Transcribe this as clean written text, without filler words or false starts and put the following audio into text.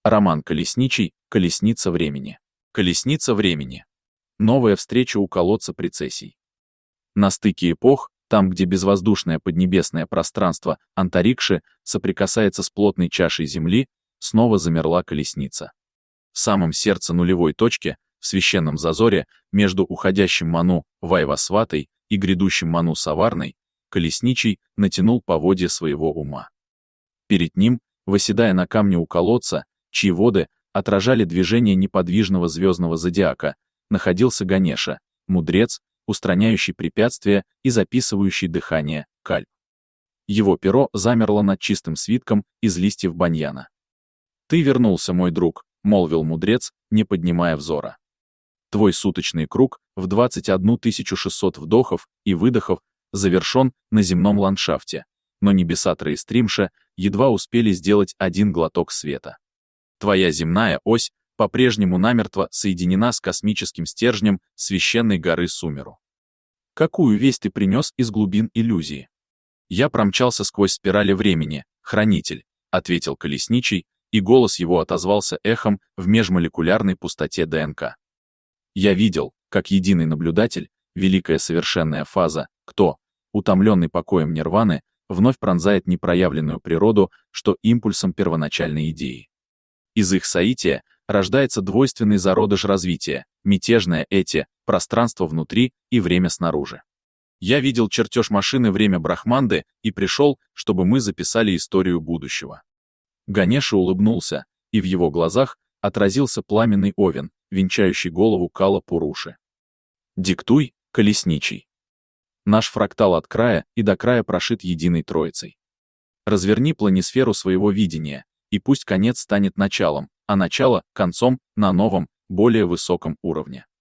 Роман Колесничий, «Колесница времени». Колесница времени. Новая встреча у колодца прецессий. На стыке эпох, там, где безвоздушное поднебесное пространство Антарикши соприкасается с плотной чашей Земли, снова замерла колесница. В самом сердце нулевой точки, в священном зазоре, между уходящим Ману Вайвасватой и грядущим Ману Саварной, Колесничий натянул поводья своего ума. Перед ним, восседая на камне у колодца, чьи воды отражали движение неподвижного звездного зодиака, находился Ганеша, мудрец, устраняющий препятствия и записывающий дыхание, кальп. Его перо замерло над чистым свитком из листьев баньяна. «Ты вернулся, мой друг», — молвил мудрец, не поднимая взора. «Твой суточный круг в 21 600 вдохов и выдохов завершен на земном ландшафте, но небеса Троестримша едва успели сделать один глоток света. Твоя земная ось по-прежнему намертво соединена с космическим стержнем священной горы Сумеру. Какую весть ты принес из глубин иллюзии?» «Я промчался сквозь спирали времени, хранитель», — ответил Колесничий, и голос его отозвался эхом в межмолекулярной пустоте ДНК. «Я видел, как единый наблюдатель, великая совершенная фаза, кто, утомленный покоем нирваны, вновь пронзает непроявленную природу, что импульсом первоначальной идеи. Из их соития рождается двойственный зародыш развития, мятежное эти, пространство внутри и время снаружи. Я видел чертеж машины «Время Брахманды» и пришел, чтобы мы записали историю будущего». Ганеша улыбнулся, и в его глазах отразился пламенный овен, венчающий голову Кала Пуруши. «Диктуй, Колесничий. Наш фрактал от края и до края прошит единой троицей. Разверни планисферу своего видения, и пусть конец станет началом, а начало — концом на новом, более высоком уровне».